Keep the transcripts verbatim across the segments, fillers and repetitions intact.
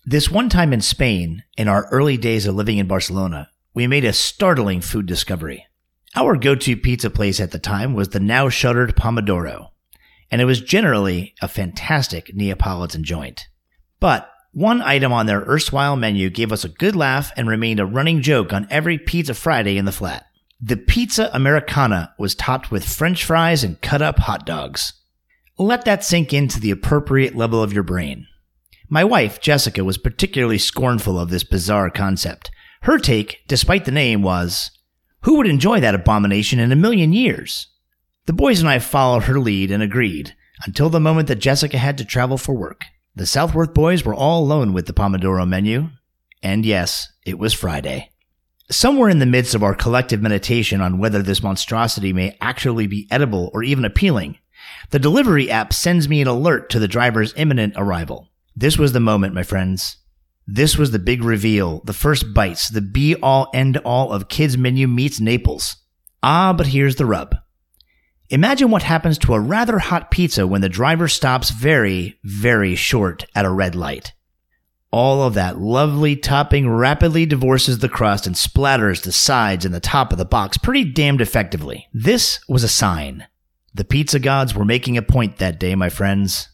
This one time in Spain, in our early days of living in Barcelona, we made a startling food discovery. Our go-to pizza place at the time was the now shuttered Pomodoro, and it was generally a fantastic Neapolitan joint. But one item on their erstwhile menu gave us a good laugh and remained a running joke on every Pizza Friday in the flat. The Pizza Americana was topped with French fries and cut-up hot dogs. Let that sink into the appropriate level of your brain. My wife, Jessica, was particularly scornful of this bizarre concept. Her take, despite the name, was, who would enjoy that abomination in a million years? The boys and I followed her lead and agreed, until the moment that Jessica had to travel for work. The Southworth boys were all alone with the Pomodoro menu, and yes, it was Friday. Somewhere in the midst of our collective meditation on whether this monstrosity may actually be edible or even appealing, the delivery app sends me an alert to the driver's imminent arrival. This was the moment, my friends. This was the big reveal, the first bites, the be-all, end-all of Kids Menu meets Naples. Ah, but here's the rub. Imagine what happens to a rather hot pizza when the driver stops very, very short at a red light. All of that lovely topping rapidly divorces the crust and splatters the sides and the top of the box pretty damned effectively. This was a sign. The pizza gods were making a point that day, my friends.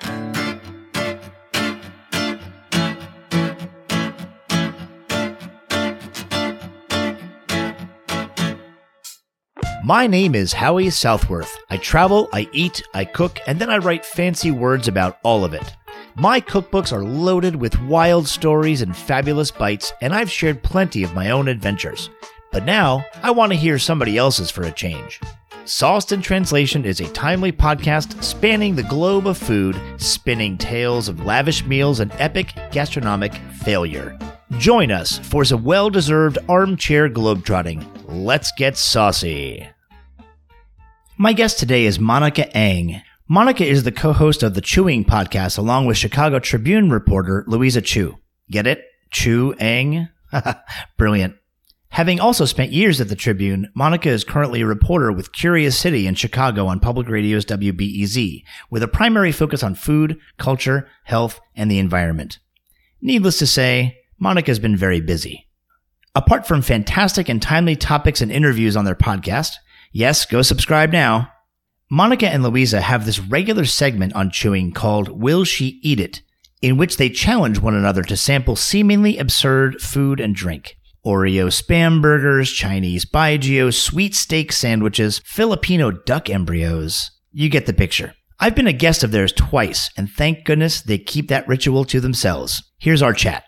My name is Howie Southworth. I travel, I eat, I cook, and then I write fancy words about all of it. My cookbooks are loaded with wild stories and fabulous bites, and I've shared plenty of my own adventures. But now, I want to hear somebody else's for a change. Sauced in Translation is a timely podcast spanning the globe of food, spinning tales of lavish meals and epic gastronomic failure. Join us for some well-deserved armchair globetrotting. Let's get saucy. My guest today is Monica Eng. Monica is the co-host of the Chewing podcast along with Chicago Tribune reporter Louisa Chu. Get it? Chu Eng? Brilliant. Having also spent years at the Tribune, Monica is currently a reporter with Curious City in Chicago on Public Radio's W B E Z, with a primary focus on food, culture, health, and the environment. Needless to say, Monica has been very busy. Apart from fantastic and timely topics and interviews on their podcast, yes, go subscribe now, Monica and Louisa have this regular segment on Chewing called Will She Eat It?, in which they challenge one another to sample seemingly absurd food and drink. Oreo Spam burgers, Chinese Baijiu, sweet steak sandwiches, Filipino duck embryos. You get the picture. I've been a guest of theirs twice, and thank goodness they keep that ritual to themselves. Here's our chat.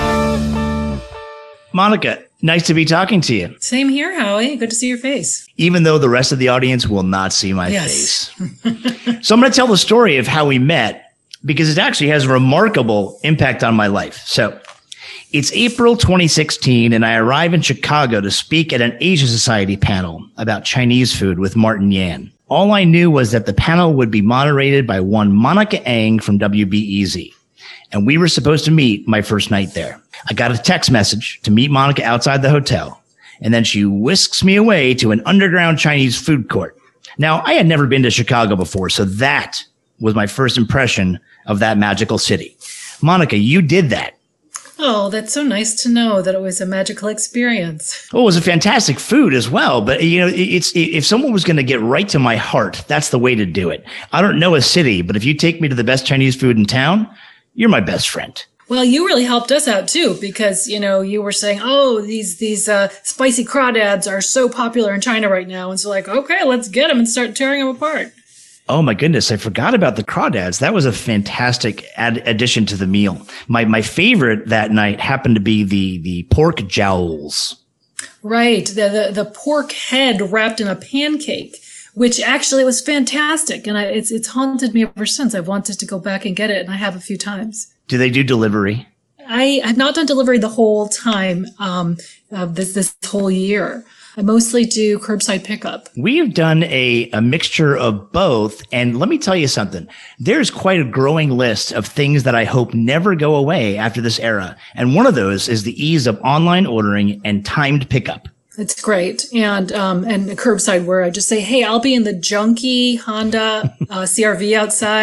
Monica, nice to be talking to you. Same here, Howie. Good to see your face. Even though the rest of the audience will not see my yes. face. So I'm going to tell the story of how we met because it actually has a remarkable impact on my life. So it's April twenty sixteen, and I arrive in Chicago to speak at an Asia Society panel about Chinese food with Martin Yan. All I knew was that the panel would be moderated by one Monica Eng from W B E Z, and we were supposed to meet my first night there. I got a text message to meet Monica outside the hotel, and then she whisks me away to an underground Chinese food court. Now, I had never been to Chicago before, so that was my first impression of that magical city. Monica, you did that. Oh, that's so nice to know that it was a magical experience. Well, it was a fantastic food as well. But, you know, it's if someone was going to get right to my heart, that's the way to do it. I don't know a city, but if you take me to the best Chinese food in town, you're my best friend. Well, you really helped us out, too, because, you know, you were saying, oh, these these uh, spicy crawdads are so popular in China right now. And so like, OK, let's get them and start tearing them apart. Oh, my goodness. I forgot about the crawdads. That was a fantastic ad- addition to the meal. My my favorite that night happened to be the the pork jowls. Right. The, the, the pork head wrapped in a pancake, which actually was fantastic. And I, it's it's haunted me ever since. I've wanted to go back and get it, and I have a few times. Do they do delivery? I have not done delivery the whole time um, uh, this this whole year. I mostly do curbside pickup. We have done a, a mixture of both. And let me tell you something. There's quite a growing list of things that I hope never go away after this era. And one of those is the ease of online ordering and timed pickup. It's great. And um, and curbside where I just say, hey, I'll be in the junky Honda uh, C R V outside.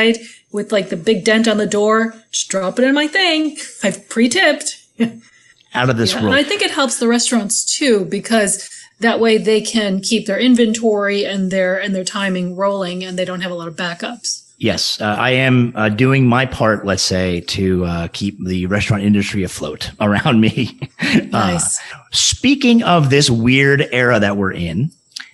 with like the big dent on the door. Just drop it in my thing. I've pre-tipped. Out of this yeah, world. And I think it helps the restaurants too, because that way they can keep their inventory and their and their timing rolling, and they don't have a lot of backups. Yes, uh, I am uh, doing my part, let's say, to uh, keep the restaurant industry afloat around me. Nice. Uh, speaking of this weird era that we're in,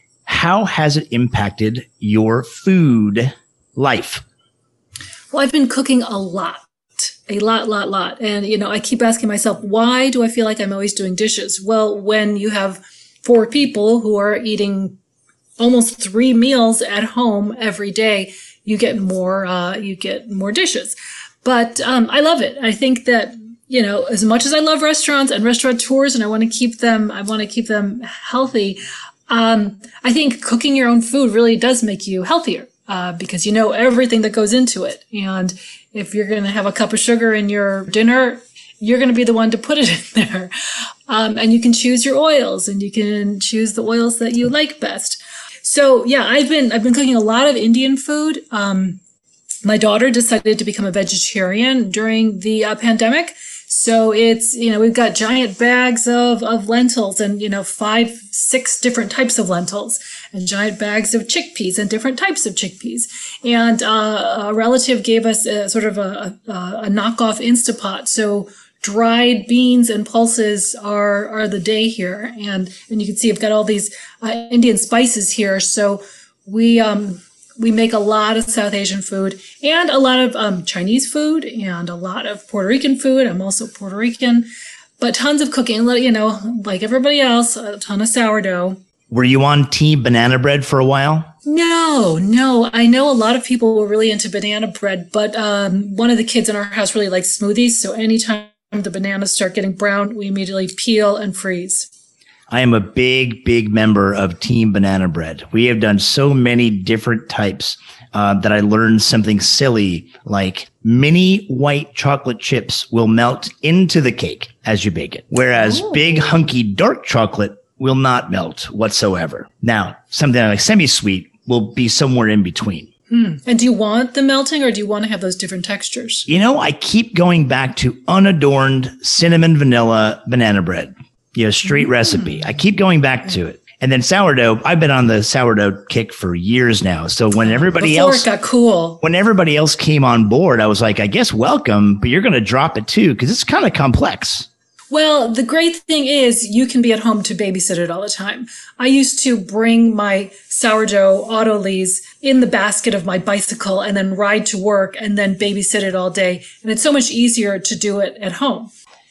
how has it impacted your food life? Well, I've been cooking a lot, a lot, lot, lot. And, you know, I keep asking myself, why do I feel like I'm always doing dishes? Well, when you have four people who are eating almost three meals at home every day, you get more, uh, you get more dishes. But, um, I love it. I think that, you know, as much as I love restaurants and restaurateurs and I want to keep them, I want to keep them healthy. Um, I think cooking your own food really does make you healthier, uh, because you know everything that goes into it. And if you're going to have a cup of sugar in your dinner, you're going to be the one to put it in there. Um, and you can choose your oils and you can choose the oils that you like best. So yeah, I've been, I've been cooking a lot of Indian food. Um, my daughter decided to become a vegetarian during the uh, pandemic. So it's, you know, we've got giant bags of, of lentils and, you know, five, six different types of lentils and giant bags of chickpeas and different types of chickpeas. And, uh, a relative gave us a sort of a, a, a knockoff Instapot. So dried beans and pulses are, are the day here. And, and you can see I've got all these uh, Indian spices here. So we, um, we make a lot of South Asian food and a lot of um, Chinese food and a lot of Puerto Rican food. I'm also Puerto Rican, but tons of cooking, you know, like everybody else, a ton of sourdough. Were you on team banana bread for a while? No, no. I know a lot of people were really into banana bread, but um, one of the kids in our house really likes smoothies. So anytime the bananas start getting brown, we immediately peel and freeze. I am a big, big member of Team Banana Bread. We have done so many different types uh, that I learned something silly like mini white chocolate chips will melt into the cake as you bake it, whereas oh. big hunky dark chocolate will not melt whatsoever. Now, something like semi-sweet will be somewhere in between. Hmm. And do you want the melting or do you want to have those different textures? You know, I keep going back to unadorned cinnamon vanilla banana bread. You know, straight mm. recipe. I keep going back to it. And then sourdough, I've been on the sourdough kick for years now. So when everybody Before else it got cool. When everybody else came on board, I was like, I guess welcome, but you're going to drop it too because it's kind of complex. Well, the great thing is you can be at home to babysit it all the time. I used to bring my sourdough autolies in the basket of my bicycle and then ride to work and then babysit it all day. And it's so much easier to do it at home.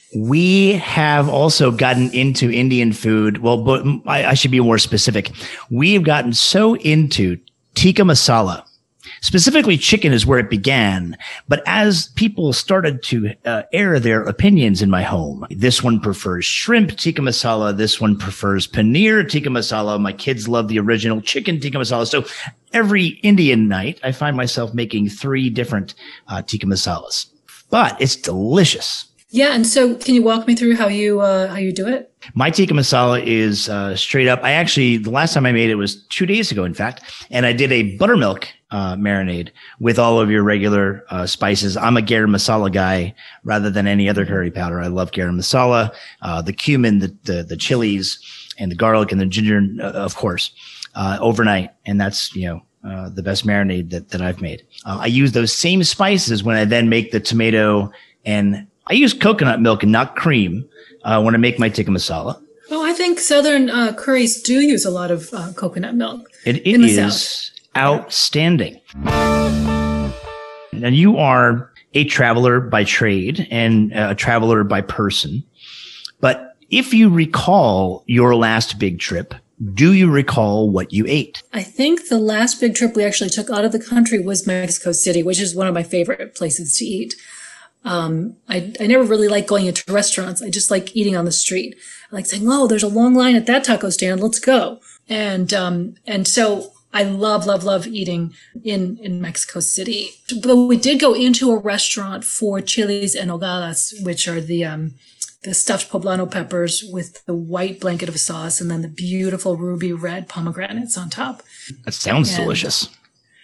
We have also gotten into Indian food. Well, but I, I should be more specific. We've gotten so into tikka masala. Specifically, chicken is where it began. But as people started to uh, air their opinions in my home, this one prefers shrimp tikka masala. This one prefers paneer tikka masala. My kids love the original chicken tikka masala. So every Indian night, I find myself making three different uh, tikka masalas. But it's delicious. Yeah, and so can you walk me through how you uh, how you do it? My tikka masala is uh, straight up. I actually, the last time I made it was two days ago, in fact, and I did a buttermilk uh, marinade with all of your regular uh, spices. I'm a garam masala guy rather than any other curry powder. I love garam masala, uh, the cumin, the, the the chilies, and the garlic and the ginger, uh, of course, uh, overnight, and that's you know. Uh, the best marinade that, that I've made. Uh, I use those same spices when I then make the tomato, and I use coconut milk and not cream uh, when I make my tikka masala. Oh, I think Southern uh, curries do use a lot of uh, coconut milk. It, it in the is South. Outstanding. Now, you are a traveler by trade and a traveler by person. But if you recall your last big trip, do you recall what you ate? I think the last big trip we actually took out of the country was Mexico City, which is one of my favorite places to eat. Um, I, I never really like going into restaurants. I just like eating on the street. I like saying, oh, there's a long line at that taco stand. Let's go. And, um, and so I love, love, love eating in, in Mexico City. But we did go into a restaurant for chiles en nogales, which are the, um, the stuffed poblano peppers with the white blanket of sauce and then the beautiful ruby red pomegranates on top. That sounds and, delicious.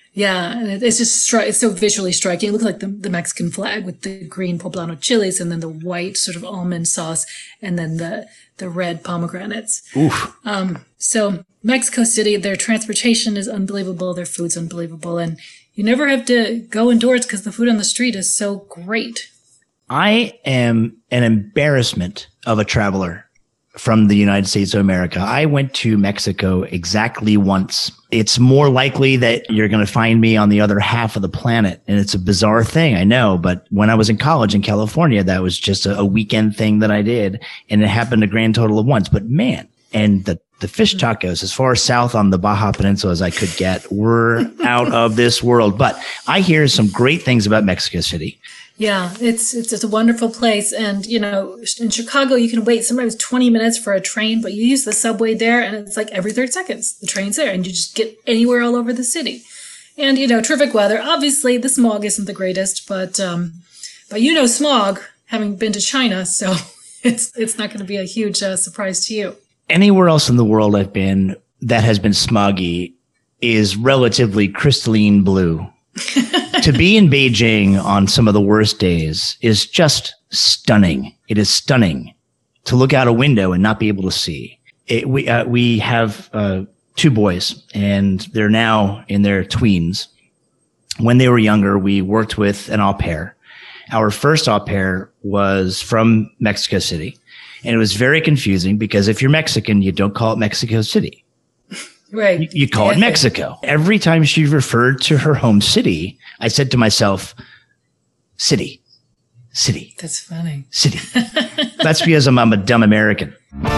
Yeah, and it- it's just stri- it's so visually striking. It looks like the, the Mexican flag with the green poblano chilies and then the white sort of almond sauce and then the the red pomegranates. Oof. Um, so Mexico City, their transportation is unbelievable. Their food's unbelievable. And you never have to go indoors because the food on the street is so great. I am an embarrassment of a traveler from the United States of America. I went to Mexico exactly once. It's more likely that you're going to find me on the other half of the planet. And it's a bizarre thing, I know. But when I was in college in California, that was just a, a weekend thing that I did. And it happened a grand total of once. But man, and the, the fish tacos as far south on the Baja Peninsula as I could get were out of this world. But I hear some great things about Mexico City. Yeah, it's, it's it's a wonderful place. And, you know, in Chicago, you can wait sometimes twenty minutes for a train, but you use the subway there and it's like every thirty seconds, the train's there and you just get anywhere all over the city. And, you know, terrific weather. Obviously, the smog isn't the greatest, but, um, but you know, smog, having been to China, so it's, it's not going to be a huge uh, surprise to you. Anywhere else in the world I've been that has been smoggy is relatively crystalline blue. To be in Beijing on some of the worst days is just stunning. It is stunning to look out a window and not be able to see. It, we uh, we have uh, two boys, and they're now in their tweens. When they were younger, we worked with an au pair. Our first au pair was from Mexico City, and it was very confusing because if you're Mexican, you don't call it Mexico City. Right. You, you call yeah. it Mexico. Every time she referred to her home city, I said to myself, city, city. That's funny. City. That's because I'm, I'm a dumb American.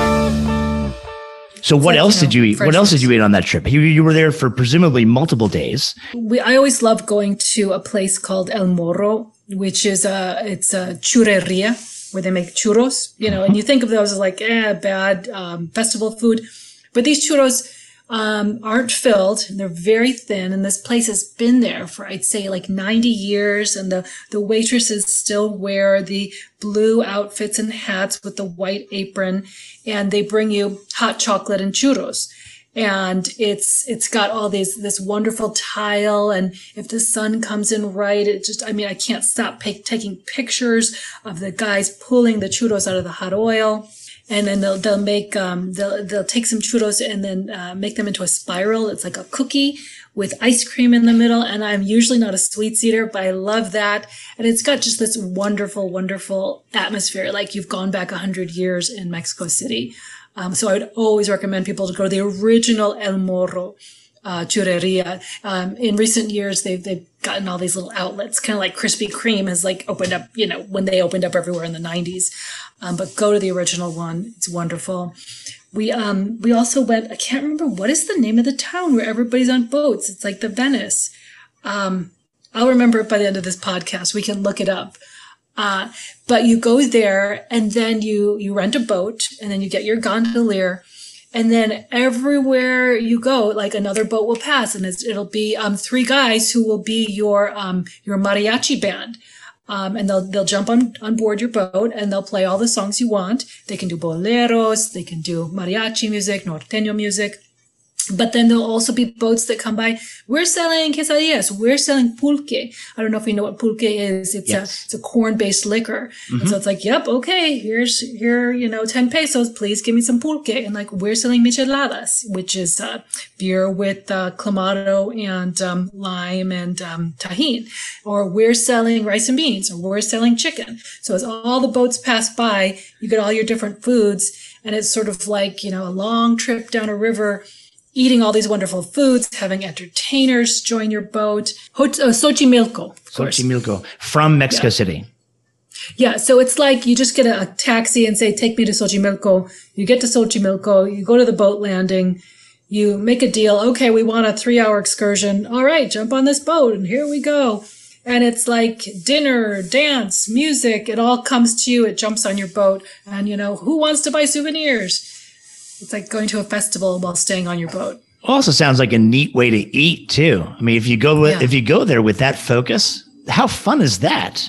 So what like, else you know, did you eat? What else did you eat on that trip? You, you were there for presumably multiple days. We, I always loved going to a place called El Morro, which is a, it's a churreria where they make churros, you know, mm-hmm. and you think of those as like, eh, bad, um, festival food. But these churros, Um, aren't filled. They're very thin. And this place has been there for, I'd say, like ninety years. And the, the waitresses still wear the blue outfits and hats with the white apron. And they bring you hot chocolate and churros. And it's, it's got all these, this wonderful tile. And if the sun comes in right, it just, I mean, I can't stop p- taking pictures of the guys pulling the churros out of the hot oil. And then they'll, they'll make, um, they'll, they'll take some churros and then, uh, make them into a spiral. It's like a cookie with ice cream in the middle. And I'm usually not a sweets eater, but I love that. And it's got just this wonderful, wonderful atmosphere. Like you've gone back a hundred years in Mexico City. Um, so I would always recommend people to go to the original El Morro, uh, churreria. Um, in recent years, they've, they've gotten all these little outlets, kind of like Krispy Kreme has like opened up, you know, when they opened up everywhere in the nineties. Um, but go to the original one. It's wonderful. We, um, we also went, I can't remember what is the name of the town where everybody's on boats. It's like the Venice. Um, I'll remember it by the end of this podcast. We can look it up. Uh, but you go there and then you, you rent a boat and then you get your gondolier. And then everywhere you go, like another boat will pass and it's, it'll be, um, three guys who will be your, um, your mariachi band. Um, and they'll, they'll jump on, on board your boat and they'll play all the songs you want. They can do boleros. They can do mariachi music, norteño music. But then there'll also be boats that come by. We're selling quesadillas. We're selling pulque. I don't know if you know what pulque is. It's yes. a, it's a corn-based liquor. Mm-hmm. And so it's like, yep, okay, here's, here, you know, ten pesos. Please give me some pulque. And like, we're selling micheladas, which is, uh, beer with, uh, clamato and, um, lime and, um, tajin. Or we're selling rice and beans, or we're selling chicken. So as all the boats pass by, you get all your different foods. And it's sort of like, you know, a long trip down a river, eating all these wonderful foods, having entertainers join your boat. Ho- uh, Xochimilco. Xochimilco from Mexico yeah. City. Yeah. So it's like you just get a, a taxi and say, take me to Xochimilco. You get to Xochimilco. You go to the boat landing. You make a deal. Okay, we want a three hour excursion. All right, jump on this boat and here we go. And it's like dinner, dance, music. It all comes to you. It jumps on your boat. And, you know, who wants to buy souvenirs? It's like going to a festival while staying on your boat. Also sounds like a neat way to eat too. I mean, if you go with, yeah. if you go there with that focus, how fun is that?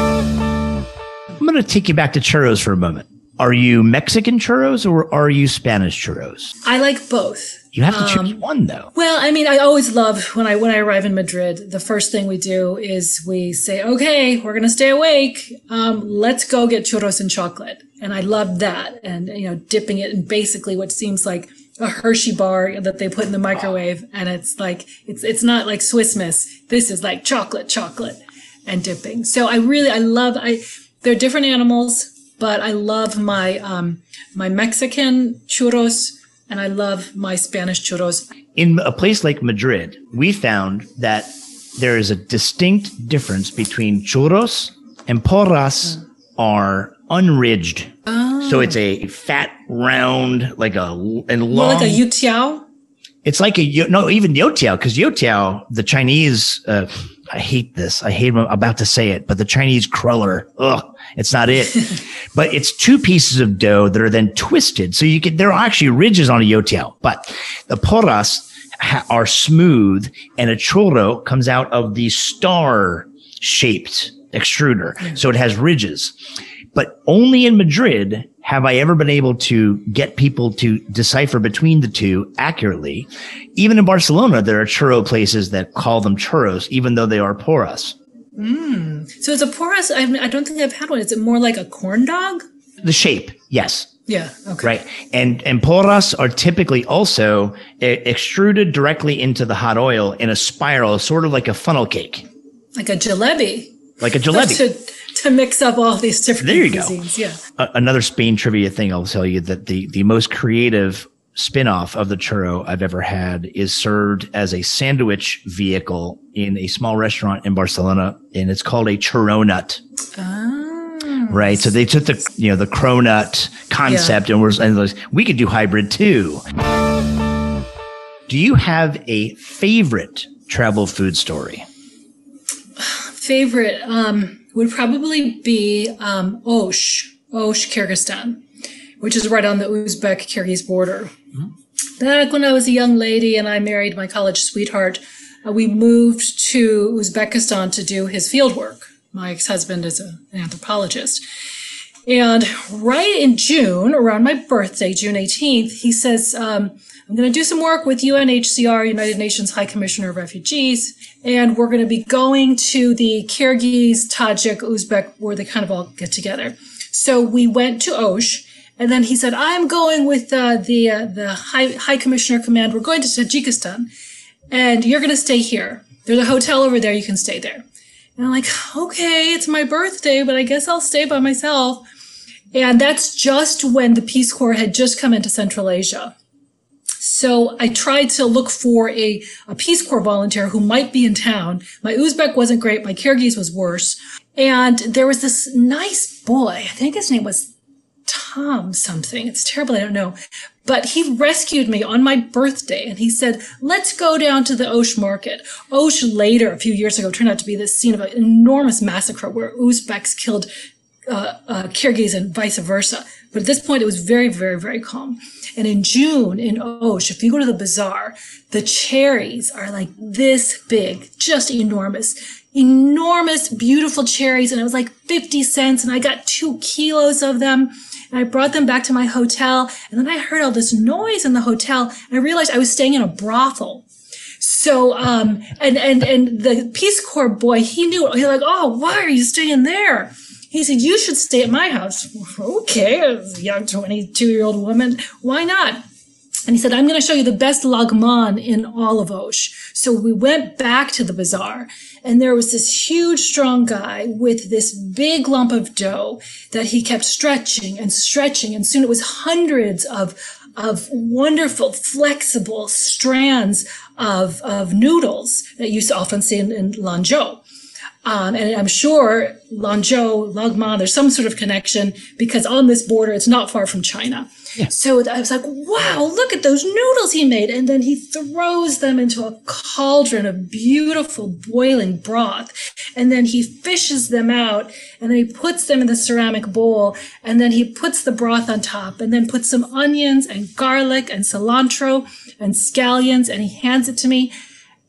I'm going to take you back to churros for a moment. Are you Mexican churros or are you Spanish churros? I like both. You have to choose um, one, though. Well, I mean, I always love when I when I arrive in Madrid. The first thing we do is we say, "Okay, we're going to stay awake. Um, let's go get churros and chocolate." And I love that, and you know, dipping it in basically what seems like a Hershey bar that they put in the microwave, and it's like it's it's not like Swiss Miss. This is like chocolate, chocolate, and dipping. So I really I love I. They're different animals, but I love my um, my Mexican churros. And I love my Spanish churros. In a place like Madrid, we found that there is a distinct difference between churros and porras mm. are unridged. Oh. So it's a fat, round, like a and long. More like a youtiao? It's like a, no, even youtiao, because youtiao, the Chinese, uh, I hate this. I hate, I'm about to say it, but the Chinese cruller, ugh, it's not it. But it's two pieces of dough that are then twisted. So you can, there are actually ridges on a youtiao, but the porras ha- are smooth, and a churro comes out of the star shaped extruder. Mm. So it has ridges. But only in Madrid have I ever been able to get people to decipher between the two accurately. Even in Barcelona, there are churro places that call them churros, even though they are porras. Mm. So it's a porras. I, I don't think I've had one. Is it more like a corn dog? The shape, yes. Yeah. Okay. Right. And and porras are typically also e- extruded directly into the hot oil in a spiral, sort of like a funnel cake. Like a jalebi. Like a jalebi. to, to mix up all these different there you cuisines. Go. Yeah. Uh, another Spain trivia thing I'll tell you, that the, the most creative spin-off of the churro I've ever had is served as a sandwich vehicle in a small restaurant in Barcelona, and it's called a churronut. Ah. Right. So they took the, you know, the cronut concept yeah. and was, and was, we could do hybrid too. Do you have a favorite travel food story? Favorite um, would probably be um, Osh, Osh, Kyrgyzstan, which is right on the Uzbek-Kyrgyz border. Mm-hmm. Back when I was a young lady and I married my college sweetheart, uh, we moved to Uzbekistan to do his field work. My ex-husband is a, an anthropologist. And right in June, around my birthday, June eighteenth, he says, um, I'm going to do some work with U N H C R, United Nations High Commissioner of Refugees, and we're going to be going to the Kyrgyz, Tajik, Uzbek, where they kind of all get together. So we went to Osh, and then he said, I'm going with uh, the uh, the High, High Commissioner Command. We're going to Tajikistan, and you're going to stay here. There's a hotel over there. You can stay there. And I'm like, okay, it's my birthday, but I guess I'll stay by myself. And that's just when the Peace Corps had just come into Central Asia. So I tried to look for a, a Peace Corps volunteer who might be in town. My Uzbek wasn't great. My Kyrgyz was worse. And there was this nice boy. I think his name was Tom something. It's terrible. I don't know. But he rescued me on my birthday, and he said, let's go down to the Osh market. Osh later, a few years ago, turned out to be the scene of an enormous massacre where Uzbeks killed uh, uh, Kyrgyz and vice versa. But at this point, it was very, very, very calm. And in June, in Osh, if you go to the bazaar, the cherries are like this big, just enormous. Enormous, beautiful cherries. And it was like fifty cents, and I got two kilos of them. And I brought them back to my hotel. And then I heard all this noise in the hotel. And I realized I was staying in a brothel. So, um, and, and, and the Peace Corps boy, he knew, he's like, oh, why are you staying there? He said, you should stay at my house. Okay, as a young twenty-two-year-old woman, why not? And he said, I'm going to show you the best lagman in all of Osh. So we went back to the bazaar, and there was this huge, strong guy with this big lump of dough that he kept stretching and stretching. And soon it was hundreds of, of wonderful, flexible strands of, of noodles that you often see in, in Lanzhou. Um, and I'm sure Lanzhou, Lagman, there's some sort of connection because on this border, it's not far from China. Yeah. So I was like, wow, look at those noodles he made. And then he throws them into a cauldron of beautiful boiling broth. And then he fishes them out, and then he puts them in the ceramic bowl, and then he puts the broth on top, and then puts some onions and garlic and cilantro and scallions, and he hands it to me.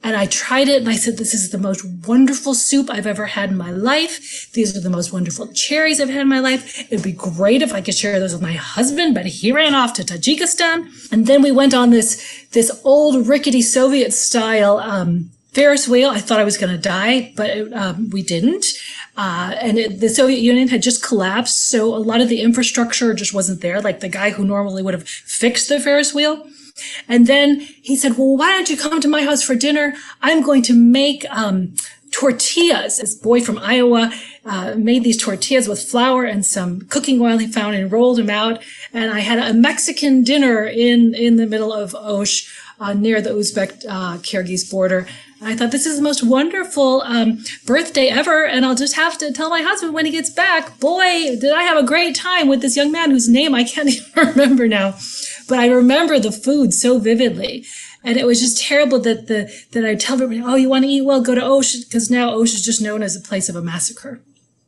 And I tried it and I said, this is the most wonderful soup I've ever had in my life. These are the most wonderful cherries I've had in my life. It'd be great if I could share those with my husband, but he ran off to Tajikistan. And then we went on this, this old rickety Soviet style, um, Ferris wheel. I thought I was going to die, but it, um, we didn't. Uh, and it, the Soviet Union had just collapsed. So a lot of the infrastructure just wasn't there. Like the guy who normally would have fixed the Ferris wheel. And then he said, well, why don't you come to my house for dinner? I'm going to make um tortillas. This boy from Iowa uh made these tortillas with flour and some cooking oil he found and rolled them out. And I had a Mexican dinner in, in the middle of Osh uh, near the Uzbek-Kyrgyz uh, border. And I thought, this is the most wonderful um birthday ever. And I'll just have to tell my husband when he gets back, boy, did I have a great time with this young man whose name I can't even remember now. But I remember the food so vividly. And it was just terrible that the that I tell everybody, oh, you want to eat? Well, go to Osh, because now Osh is just known as a place of a massacre.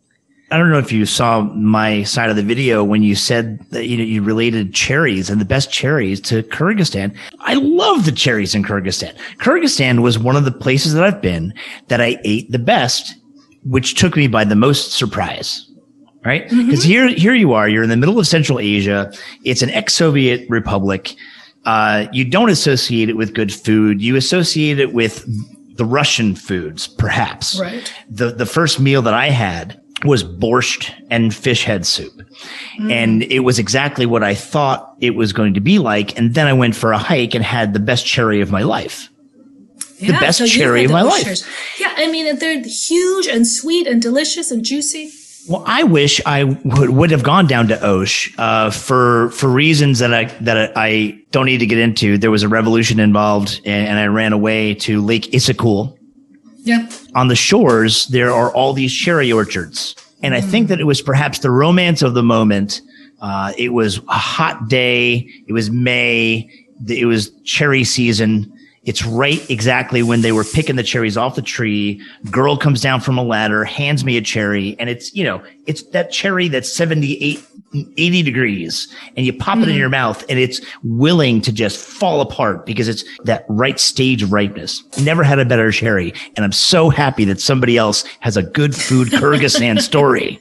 I don't know if you saw my side of the video when you said that you know you related cherries and the best cherries to Kyrgyzstan. I love the cherries in Kyrgyzstan. Kyrgyzstan was one of the places that I've been that I ate the best, which took me by the most surprise. Right? Because mm-hmm. here, here you are, you're in the middle of Central Asia. It's an ex-Soviet republic. Uh, you don't associate it with good food. You associate it with the Russian foods, perhaps. Right. The, the first meal that I had was borscht and fish head soup. Mm. And it was exactly what I thought it was going to be like. And then I went for a hike and had the best cherry of my life. Yeah, the best so cherry of my life. Yeah. I mean, they're huge and sweet and delicious and juicy. Well, I wish I would, would have gone down to Osh uh, for for reasons that I that I don't need to get into. There was a revolution involved, and, and I ran away to Lake Issyk-Kul. Yeah. On the shores, there are all these cherry orchards, and mm. I think that it was perhaps the romance of the moment. Uh, it was a hot day. It was May. It was cherry season. It's right exactly when they were picking the cherries off the tree. Girl comes down from a ladder, hands me a cherry, and it's, you know, it's that cherry that's seventy-eight, eighty degrees, and you pop mm. it in your mouth, and it's willing to just fall apart because it's that right stage of ripeness. Never had a better cherry, and I'm so happy that somebody else has a good food Kyrgyzstan story.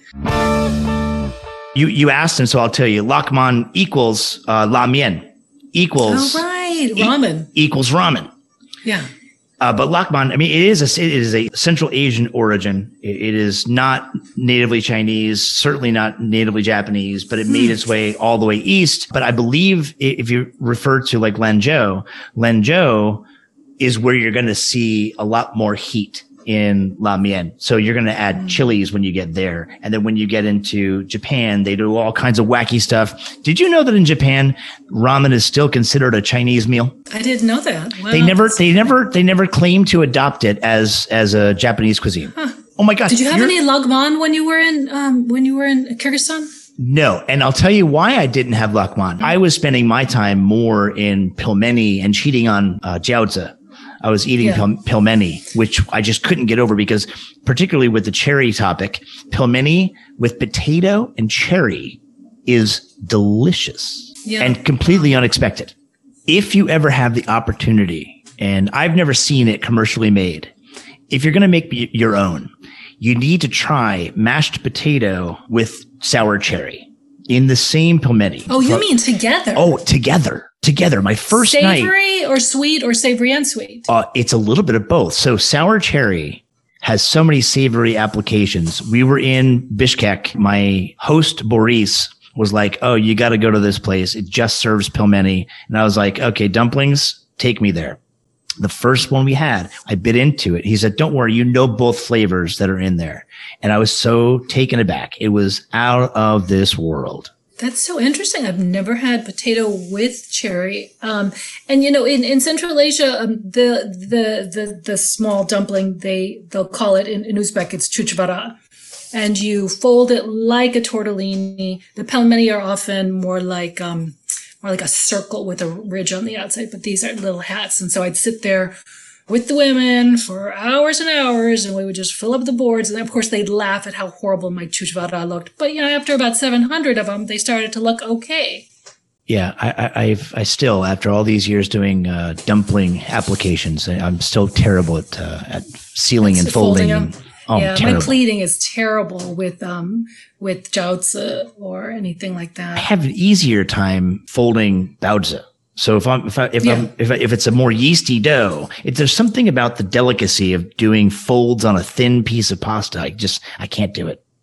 You you asked, and so I'll tell you, Lakman equals uh, la mian. Equals oh, right. ramen. E- equals ramen. Yeah. Uh, but Lakman, I mean, it is a, it is a Central Asian origin. It, it is not natively Chinese, certainly not natively Japanese, but it made its way all the way east. But I believe if you refer to like Lanzhou, Lanzhou is where you're going to see a lot more heat in La Mian. So you're going to add mm. chilies when you get there. And then when you get into Japan, they do all kinds of wacky stuff. Did you know that in Japan, ramen is still considered a Chinese meal? I didn't know that. Wow. They never, they never, they never claimed to adopt it as, as a Japanese cuisine. Huh. Oh my gosh. Did you have any lagman when you were in, um, when you were in Kyrgyzstan? No. And I'll tell you why I didn't have lakman. I was spending my time more in pilmeni and cheating on uh, jiaozi. I was eating yeah. pil- pilmeni, which I just couldn't get over because particularly with the cherry topic, pilmeni with potato and cherry is delicious yeah. and completely unexpected. If you ever have the opportunity, and I've never seen it commercially made, if you're going to make your own, you need to try mashed potato with sour cherry in the same pilmeni. Oh, you Pro- mean together? Oh, together. Together. My first savory night. Savory or sweet or savory and sweet? Uh, it's a little bit of both. So sour cherry has so many savory applications. We were in Bishkek. My host, Boris, was like, oh, you got to go to this place. It just serves pilmeni. And I was like, okay, dumplings, take me there. The first one we had, I bit into it. He said, don't worry, you know both flavors that are in there. And I was so taken aback. It was out of this world. That's so interesting. I've never had potato with cherry. Um, and you know, in, in Central Asia, um, the, the, the, the small dumpling, they, they'll call it in, in Uzbek, it's chuchvara. And you fold it like a tortellini. The pelmeni are often more like, um, more like a circle with a ridge on the outside, but these are little hats. And so I'd sit there with the women for hours and hours, and we would just fill up the boards. And of course, they'd laugh at how horrible my chuchvara looked. But, you know, after about seven hundred of them, they started to look okay. Yeah, I, I, I've, I still, after all these years doing uh, dumpling applications, I'm still terrible at uh, at sealing That's and folding. folding And, oh, yeah, terrible. my pleating is terrible with um with jiaozi or anything like that. I have an easier time folding baozi. So if I'm if I, if Yeah. I'm if I, if it's a more yeasty dough, if there's something about the delicacy of doing folds on a thin piece of pasta, I just I can't do it.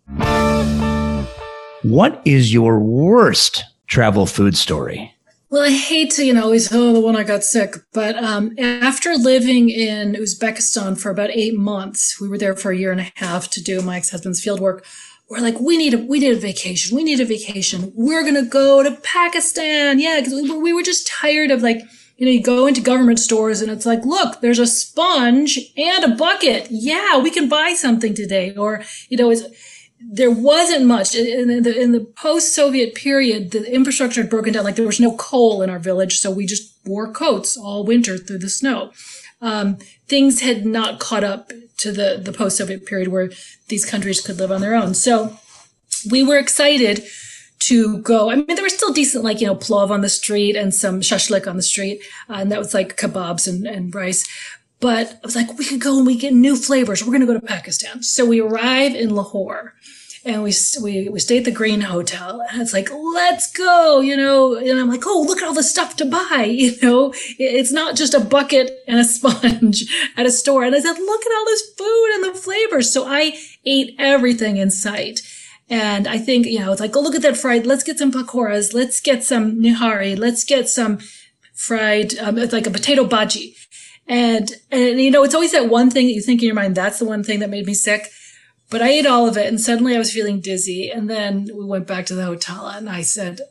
What is your worst travel food story? Well, I hate to, you know, always, oh, the one I got sick. But um, after living in Uzbekistan for about eight months, we were there for a year and a half to do my ex-husband's field work. We're like, we need a, we need a vacation. We need a vacation. We're going to go to Pakistan. Yeah. Cause we were, we were just tired of like, you know, you go into government stores and it's like, look, there's a sponge and a bucket. Yeah, we can buy something today. Or, you know, it's, there wasn't much in the, in the post-Soviet period. The infrastructure had broken down. Like there was no coal in our village. So we just wore coats all winter through the snow. Um, things had not caught up to the, the post-Soviet period where these countries could live on their own. So we were excited to go. I mean, there was still decent, like, you know, plov on the street and some shashlik on the street. Uh, and that was like kebabs and, and rice. But I was like, we could go and we get new flavors. We're going to go to Pakistan. So we arrive in Lahore and we, we, we stay at the Green Hotel and it's like, let's go, you know, and I'm like, oh, look at all the stuff to buy. You know, it's not just a bucket and a sponge at a store. And I said, look at all this food and the flavors. So I ate everything in sight. And I think, you know, it's like, oh, look at that fried, let's get some pakoras. Let's get some nihari. Let's get some fried, um, it's like a potato bhaji. And, and, you know, it's always that one thing that you think in your mind, that's the one thing that made me sick. But I ate all of it and suddenly I was feeling dizzy. And then we went back to the hotel and I said,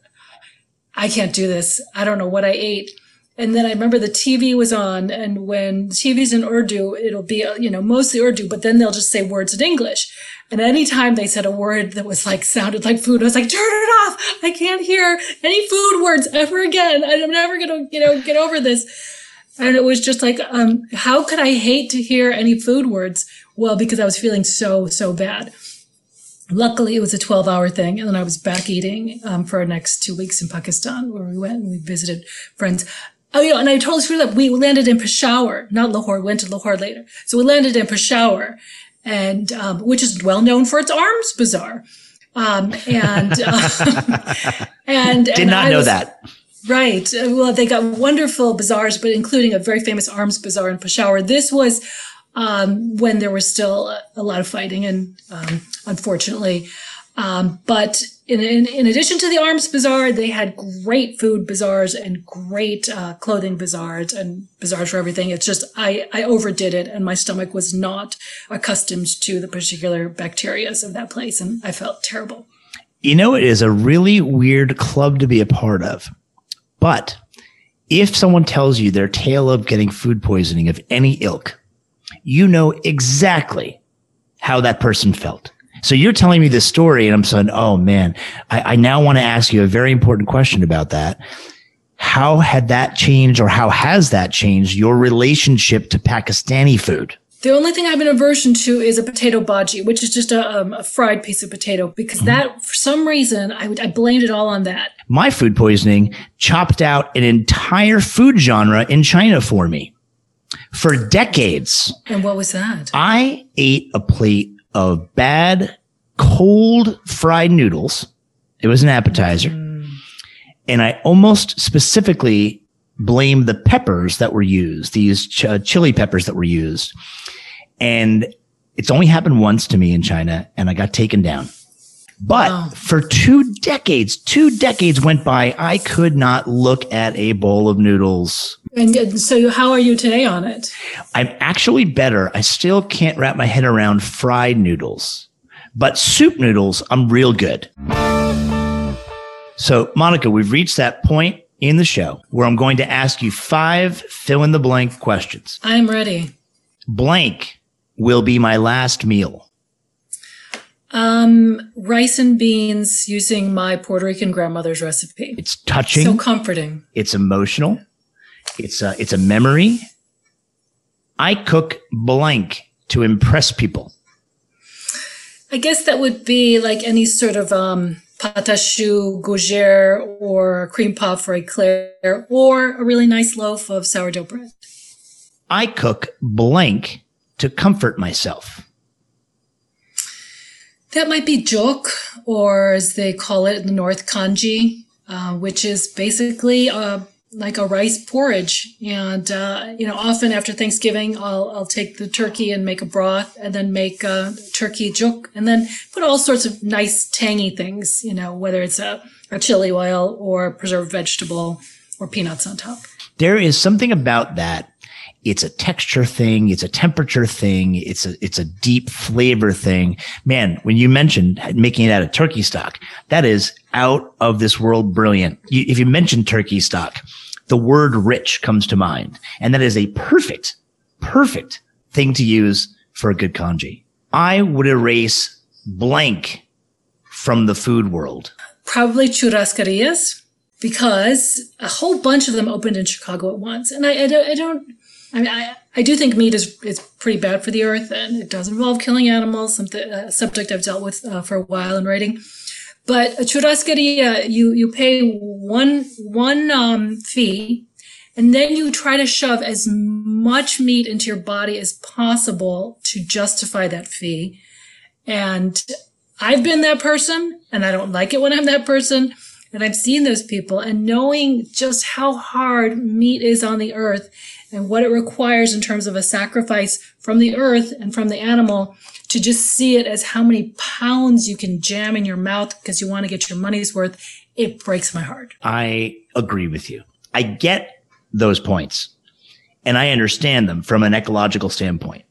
I can't do this. I don't know what I ate. And then I remember the T V was on, and when the T V's in Urdu, it'll be, you know, mostly Urdu, but then they'll just say words in English. And anytime they said a word that was like, sounded like food, I was like, turn it off. I can't hear any food words ever again. I'm never going to, you know, get over this. And it was just like, um, how could I hate to hear any food words? Well, because I was feeling so, so bad. Luckily, it was a twelve hour thing. And then I was back eating, um, for our next two weeks in Pakistan, where we went and we visited friends. Oh, you know, and I totally screwed up. We landed in Peshawar, not Lahore. We went to Lahore later. So we landed in Peshawar, and, um, which is well known for its arms bazaar. Um, and, uh, and, Did and not I know was, that. Right. Well, they got wonderful bazaars, but including a very famous arms bazaar in Peshawar. This was, um, when there was still a, a lot of fighting and, um, unfortunately, um, but in, in, in addition to the arms bazaar, they had great food bazaars and great, uh, clothing bazaars and bazaars for everything. It's just, I, I overdid it and my stomach was not accustomed to the particular bacteria of that place. And I felt terrible. You know, it is a really weird club to be a part of. But if someone tells you their tale of getting food poisoning of any ilk, you know exactly how that person felt. So you're telling me this story and I'm saying, oh man, I, I now want to ask you a very important question about that. How had that changed, or how has that changed your relationship to Pakistani food? The only thing I have an aversion to is a potato bhaji, which is just a, um, a fried piece of potato, because mm-hmm. that, for some reason, I, I blamed it all on that. My food poisoning chopped out an entire food genre in China for me for decades. And what was that? I ate a plate of bad, cold fried noodles. It was an appetizer. Mm. And I almost specifically blamed the peppers that were used, these ch- chili peppers that were used. And it's only happened once to me in China, and I got taken down. But wow. for two decades, two decades went by, I could not look at a bowl of noodles. And, and so how are you today on it? I'm actually better. I still can't wrap my head around fried noodles, but soup noodles, I'm real good. So, Monica, we've reached that point in the show where I'm going to ask you five fill in the blank questions. I'm ready. Blank will be my last meal. Um, rice and beans using my Puerto Rican grandmother's recipe. It's touching. So comforting. It's emotional. It's a, it's a memory. I cook blank to impress people. I guess that would be like any sort of, um, patachoux, gougere, or cream puff or eclair, or a really nice loaf of sourdough bread. I cook blank to comfort myself. That might be jok, or as they call it in the north, kanji, uh, which is basically uh, like a rice porridge. And, uh, you know, often after Thanksgiving, I'll, I'll take the turkey and make a broth and then make uh, turkey jok and then put all sorts of nice tangy things, you know, whether it's a, a chili oil or preserved vegetable or peanuts on top. There is something about that. It's a texture thing. It's a temperature thing. It's a, it's a deep flavor thing. Man, when you mentioned making it out of turkey stock, that is out of this world brilliant. You, if you mention turkey stock, the word rich comes to mind. And that is a perfect, perfect thing to use for a good congee. I would erase blank from the food world. Probably churrascarias, because a whole bunch of them opened in Chicago at once. And I, I don't, I don't, I mean, I, I do think meat is, is pretty bad for the earth, and it does involve killing animals, something, a subject I've dealt with uh, for a while in writing. But a churrascaria, you, you pay one, one, um, fee, and then you try to shove as much meat into your body as possible to justify that fee. And I've been that person, and I don't like it when I'm that person. And I've seen those people, and knowing just how hard meat is on the earth and what it requires in terms of a sacrifice from the earth and from the animal, to just see it as how many pounds you can jam in your mouth because you want to get your money's worth, it breaks my heart. I agree with you. I get those points, and I understand them from an ecological standpoint.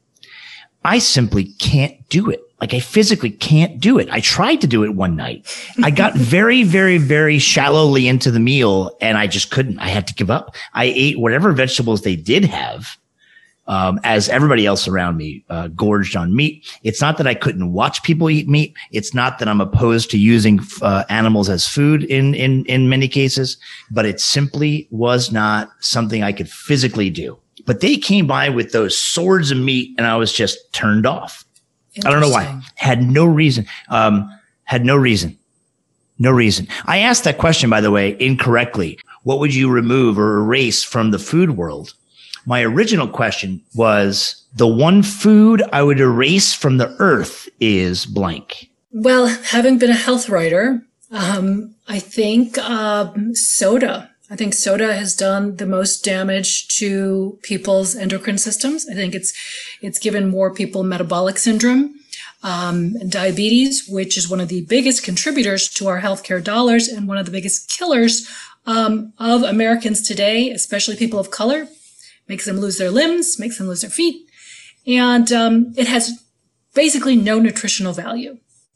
I simply can't do it. Like, I physically can't do it. I tried to do it one night. I got very, very, very shallowly into the meal, and I just couldn't. I had to give up. I ate whatever vegetables they did have, um, as everybody else around me uh, gorged on meat. It's not that I couldn't watch people eat meat. It's not that I'm opposed to using uh, animals as food in, in, in many cases, but it simply was not something I could physically do. But they came by with those swords of meat, and I was just turned off. I don't know why. Had no reason. Um, had no reason. No reason. I asked that question, by the way, incorrectly. What would you remove or erase from the food world? My original question was, the one food I would erase from the earth is blank. Well, having been a health writer, um, I think um, soda. I think soda has done the most damage to people's endocrine systems. I think it's it's given more people metabolic syndrome, um, and diabetes, which is one of the biggest contributors to our healthcare dollars and one of the biggest killers um, of Americans today, especially people of color. Makes them lose their limbs, makes them lose their feet, and um, it has basically no nutritional value.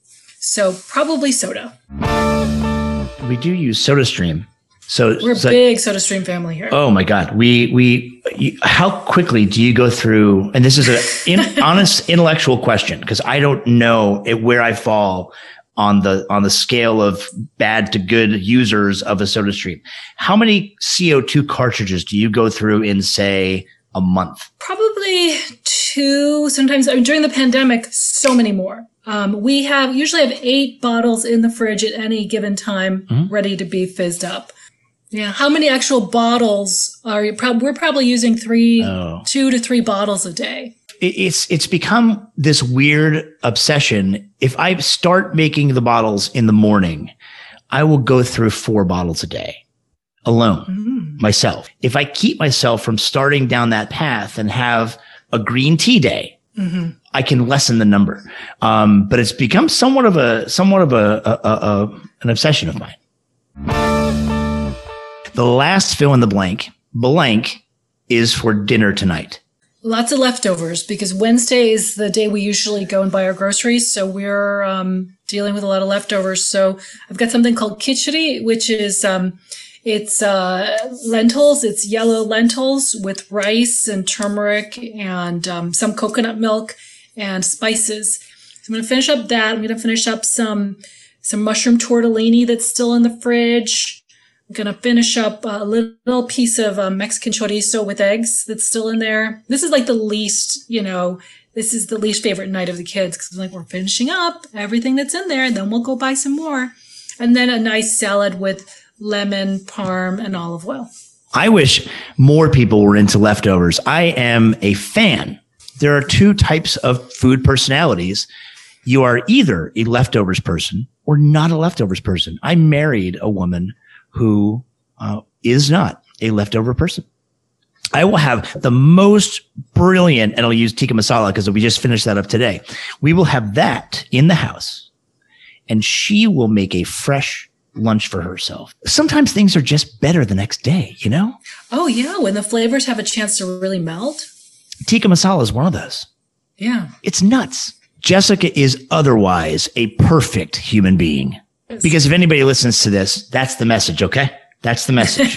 So probably soda. We do use SodaStream. So we're a so, big SodaStream family here. Oh my God. We, we, you, how quickly do you go through, and this is an in, honest intellectual question, because I don't know it, where I fall on the, on the scale of bad to good users of a SodaStream. How many C O two cartridges do you go through in, say, a month? Probably two, sometimes. I mean, during the pandemic, so many more. Um, we have usually have eight bottles in the fridge at any given time, mm-hmm. ready to be fizzed up. Yeah. How many actual bottles are you? Prob- we're probably using three, oh. two to three bottles a day. It's, it's become this weird obsession. If I start making the bottles in the morning, I will go through four bottles a day alone, mm. myself. If I keep myself from starting down that path and have a green tea day, mm-hmm. I can lessen the number. Um, but it's become somewhat of a, somewhat of a, a, a, a an obsession of mine. The last fill in the blank, blank, is for dinner tonight. Lots of leftovers, because Wednesday is the day we usually go and buy our groceries. So we're um, dealing with a lot of leftovers. So I've got something called khichdi, which is um, it's uh, lentils. It's yellow lentils with rice and turmeric and um, some coconut milk and spices. So I'm going to finish up that. I'm going to finish up some some mushroom tortellini that's still in the fridge. I'm going to finish up a little piece of um, Mexican chorizo with eggs that's still in there. This is like the least, you know, this is the least favorite night of the kids, because I'm like, we're finishing up everything that's in there, and then we'll go buy some more. And then a nice salad with lemon, parm, and olive oil. I wish more people were into leftovers. I am a fan. There are two types of food personalities. You are either a leftovers person or not a leftovers person. I married a woman who uh, is not a leftover person. I will have the most brilliant, and I'll use tikka masala because we just finished that up today. We will have that in the house, and she will make a fresh lunch for herself. Sometimes things are just better the next day, you know? Oh, yeah. When the flavors have a chance to really melt. Tikka masala is one of those. Yeah. It's nuts. Jessica is otherwise a perfect human being. Yes. Because if anybody listens to this, that's the message, okay? That's the message.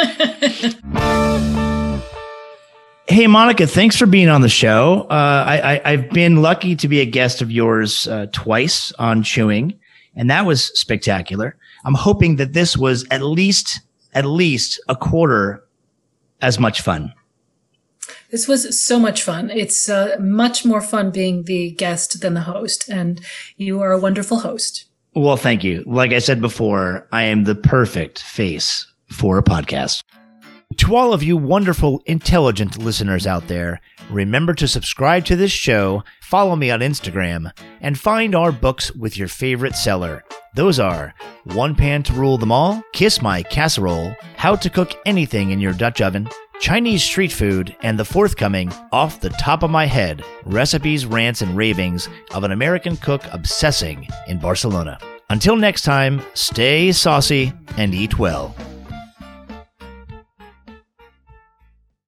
Hey, Monica, thanks for being on the show. Uh, I, I, I've been lucky to be a guest of yours uh, twice on Chewing, and that was spectacular. I'm hoping that this was at least, at least a quarter as much fun. This was so much fun. It's uh, much more fun being the guest than the host, and you are a wonderful host. Well, thank you. Like I said before, I am the perfect face for a podcast. To all of you wonderful, intelligent listeners out there, remember to subscribe to this show, follow me on Instagram, and find our books with your favorite seller. Those are One Pan to Rule Them All, Kiss My Casserole, How to Cook Anything in Your Dutch Oven, Chinese Street Food, and the forthcoming Off the Top of My Head, Recipes, Rants, and Ravings of an American Cook Obsessing in Barcelona. Until next time, stay saucy and eat well.